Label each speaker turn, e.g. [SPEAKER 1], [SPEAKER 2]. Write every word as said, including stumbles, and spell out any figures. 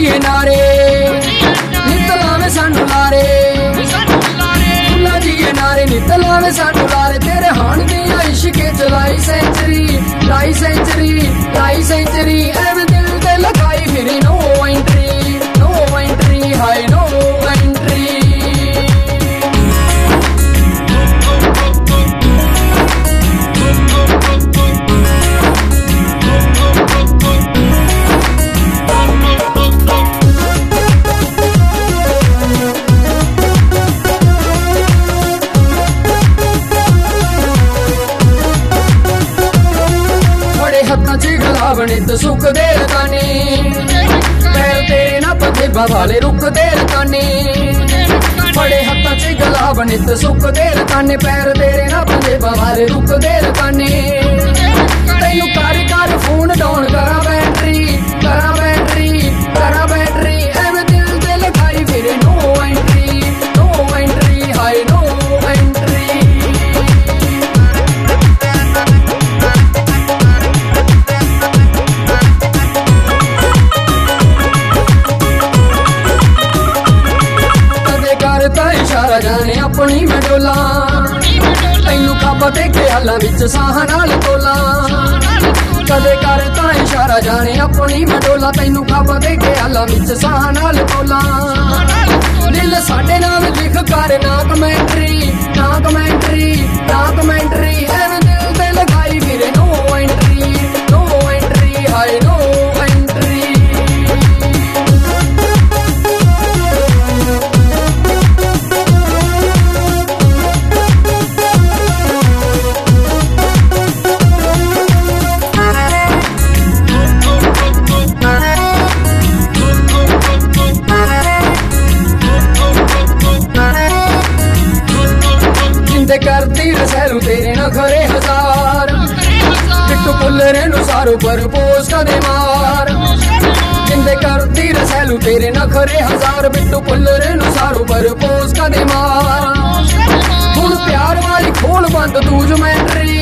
[SPEAKER 1] दिए नारे नित लावे सानू लारे, फुल्ला दिए नारे नित लावे सानू लारे। तेरे हाण दिया इश्के च लाई सेंचुरी, लाई सेंचुरी, लाई सेंचुरी। एवें दिल ते लगाई फिरी नो एंट्री, नो एंट्री, हाय नो एंट्री। हत्था च गलावने तो सुख दे रकाने, पैर तेरे ना पते वाले रुक दे रकाने। बड़े हत्था च गलावने तो सुख दे रकाने, पैर तेरे ना पते वाले रुक दे रकाने। तेनू कर कर फोन डाउन करा बैटरी, करा बैटरी, करा बैटरी। एवें दिल ते लगाई फिरे नो एंट्री, नो एंट्री, हाय नो एंट्री। इशारा जाने अपनी मैं डोला, तैनू खाबा ते ख्यालां विच साह नाल तोला। कदे करता इशारा जाने अपनी मैं डोला, तैनू खाबा ते ख्यालां विच साह नाल तोला। दिल साडे नाल लिख कर ना कमेंट्री, ना कमेंट्री, ना कमेंट्री। एवें दिल ते लगाई फिरे नो एंट्री, नो एंट्री, हाय नो एंट्री। करती रसैलू तेरे नखरे हजार, बिट्टू पुल्लरे नु सारू पर पोस्ट दे मार। जिंदे करती रसैलू तेरे नखरे हजार, बिट्टू पुल्लरे नु सारू पर पोस्ट दे मार। हुण प्यार वाली खोल बंद तू जो मैंट्री,